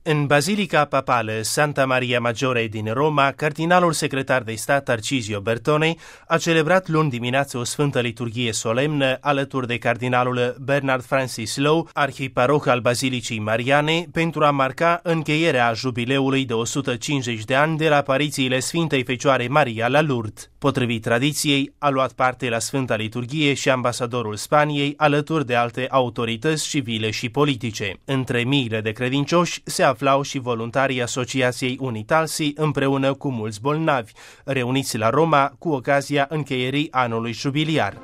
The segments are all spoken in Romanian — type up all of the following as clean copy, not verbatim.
În Bazilica Papală Santa Maria Maggiore din Roma, cardinalul secretar de stat Tarcisio Bertone a celebrat luni dimineață o sfântă liturghie solemnă alături de cardinalul Bernard Francis Lowe, arhiparoh al Bazilicii Mariane, pentru a marca încheierea jubileului de 150 de ani de la aparițiile Sfintei Fecioare Maria la Lourdes. Potrivit tradiției, a luat parte la Sfânta Liturghie și ambasadorul Spaniei, alături de alte autorități civile și politice. Între miile de credincioși se aflau și voluntarii Asociației Unitalsi împreună cu mulți bolnavi, reuniți la Roma cu ocazia încheierii anului jubiliar.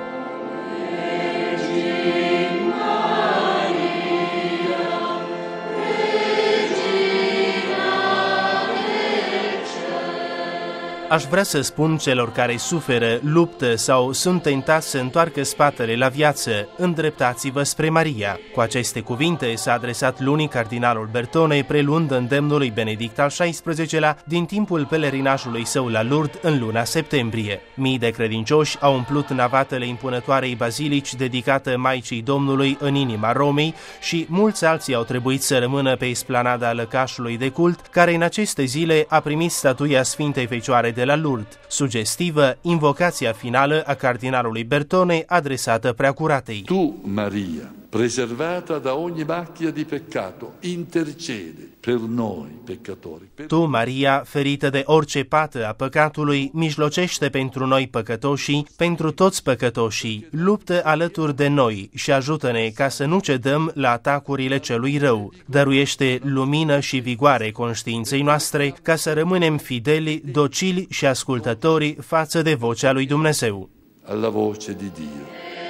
Aș vrea să spun celor care suferă, luptă sau sunt tentați să întoarcă spatele la viață, îndreptați-vă spre Maria. Cu aceste cuvinte s-a adresat luni cardinalul Bertone, preluând îndemnul lui Benedict al XVI-lea din timpul pelerinajului său la Lourdes în luna septembrie. Mii de credincioși au umplut navatele impunătoarei bazilici dedicată Maicii Domnului în inima Romei și mulți alții au trebuit să rămână pe esplanada lăcașului de cult, care în aceste zile a primit statuia Sfintei Fecioare de la Lourdes, sugestivă invocația finală a cardinalului Bertone adresată Preacuratei. Tu, Maria, preservata da ogni macchia di peccato, intercede per noi peccatori. Tu, Maria, ferită de orice pată a păcatului, mijlocește pentru noi păcătoșii, pentru toți păcătoșii, luptă alături de noi și ajută-ne ca să nu cedăm la atacurile celui rău. Dăruiește lumină și vigoare conștiinței noastre ca să rămânem fideli, docili și ascultători față de vocea lui Dumnezeu. Alla voce di Dio.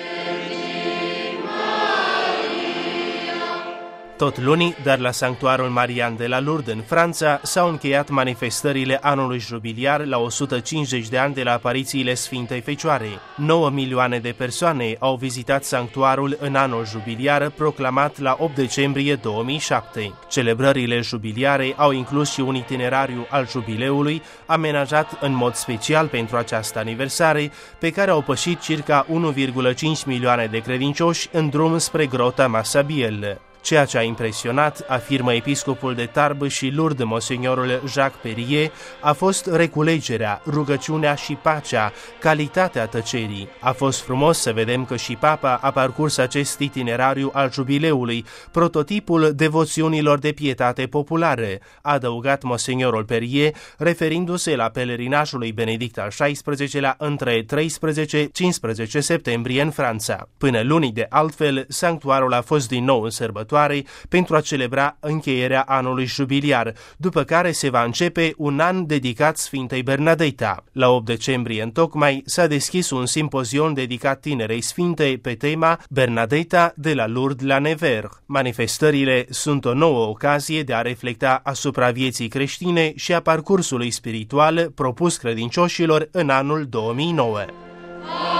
Tot luni, dar la Sanctuarul Marian de la Lourdes în Franța, s-au încheiat manifestările anului jubiliar la 150 de ani de la aparițiile Sfintei Fecioare. 9 milioane de persoane au vizitat sanctuarul în anul jubiliar proclamat la 8 decembrie 2007. Celebrările jubiliare au inclus și un itinerariu al jubileului, amenajat în mod special pentru această aniversare, pe care au pășit circa 1,5 milioane de credincioși în drum spre Grota Massabielle. Ceea ce a impresionat, afirmă episcopul de Tarbes și Lourdes, monsignorul Jacques Perrier, a fost reculegerea, rugăciunea și pacea, calitatea tăcerii. A fost frumos să vedem că și Papa a parcurs acest itinerariu al jubileului, prototipul devoțiunilor de pietate populară, a adăugat monsignorul Perrier, referindu-se la pelerinajul lui Benedict al XVI-lea între 13-15 septembrie în Franța. Până luni, de altfel, sanctuarul a fost din nou în sărbătoare pentru a celebra încheierea anului jubiliar, după care se va începe un an dedicat Sfintei Bernadetta. La 8 decembrie întocmai s-a deschis un simpozion dedicat tinerei sfinte pe tema Bernadetta de la Lourdes la Nevers. Manifestările sunt o nouă ocazie de a reflecta asupra vieții creștine și a parcursului spiritual propus credincioșilor în anul 2009.